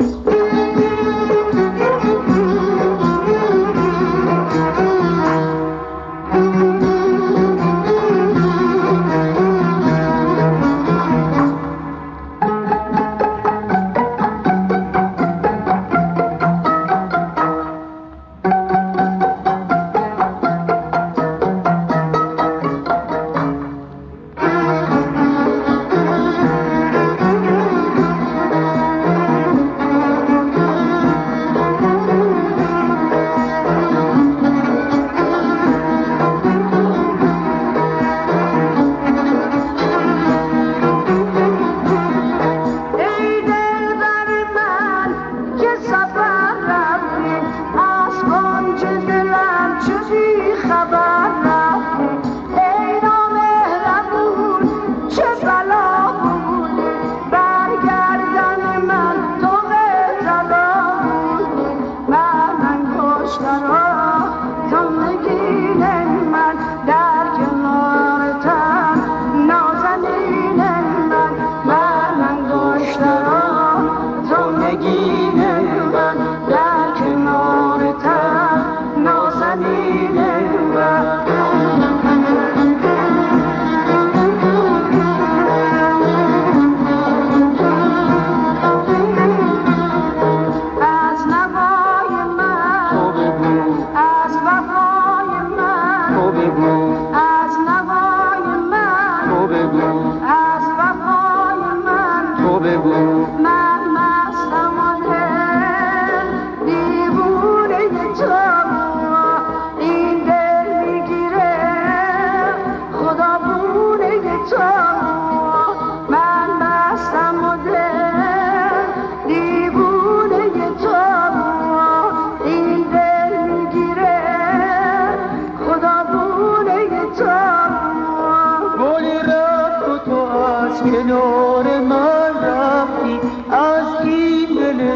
کنار من رفتی، از این دل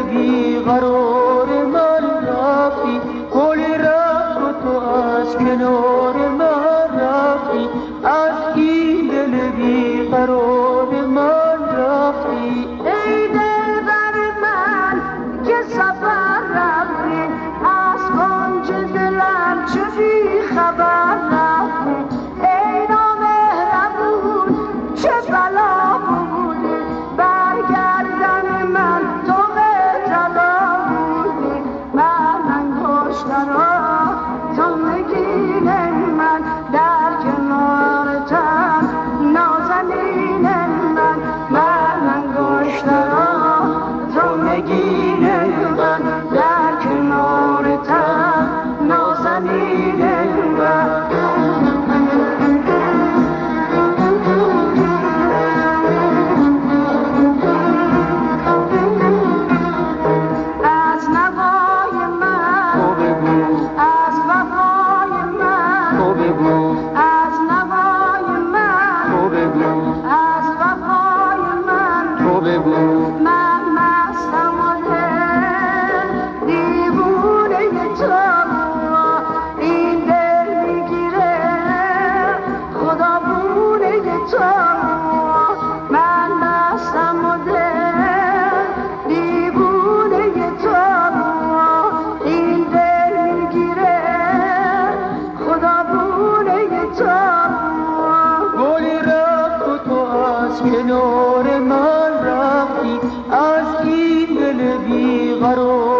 بیقرار من رفتی. گل رفت و تو از کنار من رفتی، از این دل بیقرار من رفتی. ای دلبر من که سفر رفتی، از کنج دلم چه بی خبر رفتی. ای نامهربون چه بلا بودی، برگردن من تو به طلا بودی. من انگشتر تو نگین من در کنار تن نازنین من. من انگشتر تو نگین من در کنار تن نازنین من. کنار من رفتی، از این دل بیقرار